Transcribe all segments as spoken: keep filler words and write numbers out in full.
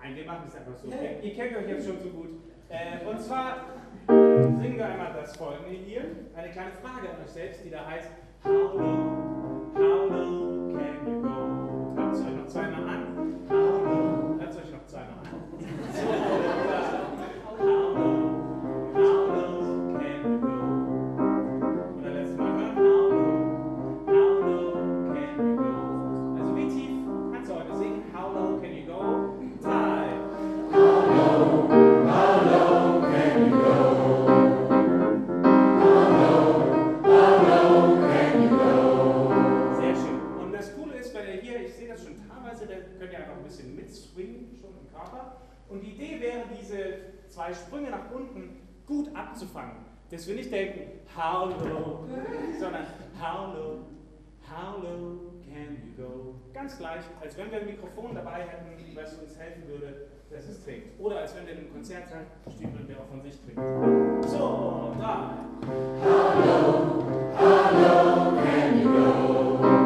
Nein, wir machen es einfach so. Ihr, ihr kennt euch jetzt schon so gut. Äh, und zwar singen wir einmal das folgende hier. Eine kleine Frage an euch selbst, die da heißt: How low, how low can you go? Hört es euch noch zweimal an. How low, hört es euch noch zweimal an. So, uh, how low, how low can you go? Oder letztes Mal hören. How low, how low can you go? Also wie tief kannst du heute singen? How low can you go? Drei. How low, how low can you go? Könnt ihr einfach ein bisschen mitswingen, schon im Körper. Und die Idee wäre, diese zwei Sprünge nach unten gut abzufangen. Dass wir nicht denken, how low, sondern how low, how low can you go? Ganz gleich, als wenn wir ein Mikrofon dabei hätten, was uns helfen würde, dass es trinkt. Oder als wenn wir in einem Konzert sagen, Stiefel, der auch von sich trinkt. So, da. How low, how low can you go?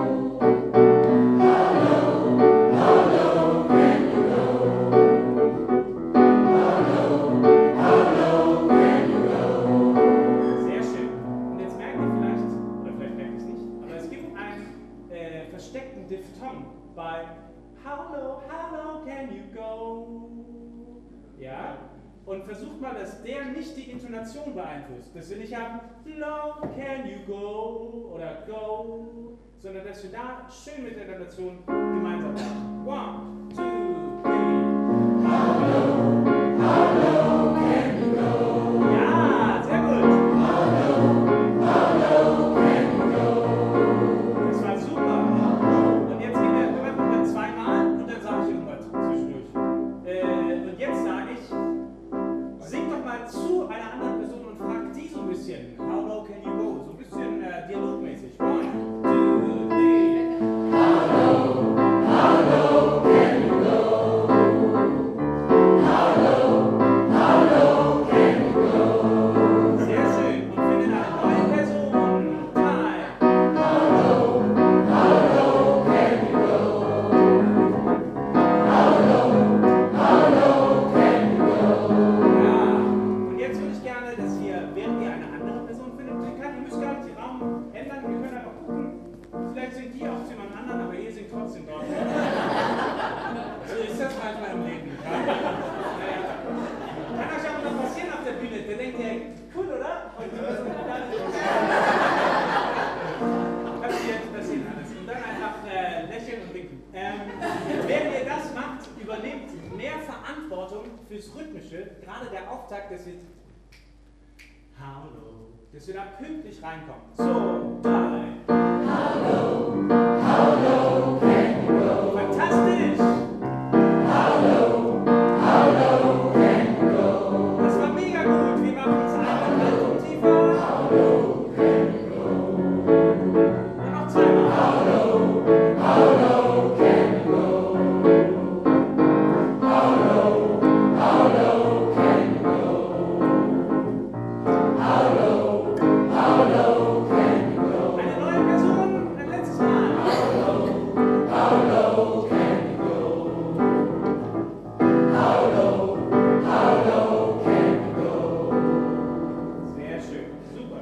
Bei How low, how low can you go? Ja? Und versucht mal, dass der nicht die Intonation beeinflusst. Dass wir nicht haben Low can you go oder go, sondern dass wir da schön mit der Intonation gemeinsam machen. One, two, three. How low, how low can you go? Ja, sehr gut. How low, how low can you go? Das war super. Und jetzt gehen wir, wir machen dann zweimal und dann sage ich irgendwas zwischendurch. Äh, und jetzt sage ich, sing doch mal zu einer anderen Person und frag die so ein bisschen. How low can you go? So ein bisschen äh, dialogmäßig. One, two, three. How low, how low can you go? How low, how low can you go? Sehr schön. Und findet eine neue Person. Drei. How low, how low can you go? How low, how low can you go? Ja. Und jetzt würde ich gerne, dass ihr, während ihr eine andere Person findet, ihr, kann, ihr müsst gar nicht den Raum ändern, wir können einfach gucken. Vielleicht singt die auch zu jemand anderen, aber ihr singt trotzdem dort. So ist das manchmal im Leben. Ja? Naja. Kann euch aber noch passieren auf der Bühne. Da denkt ihr, cool, oder? Und die müssen dann passiert, passiert alles. Und dann einfach äh, lächeln und winken. Ähm, während ihr das macht, übernehmt mehr Verantwortung fürs Rhythmische, gerade der Auftakt, dass wir How low, dass wir da pünktlich reinkommen. So, drei. How low, how low can you go? Fantastisch! How low, how low can you go? Das war mega gut. Wir machen es einmal halb und tiefer. How low can you go? Und noch zweimal. How low, how low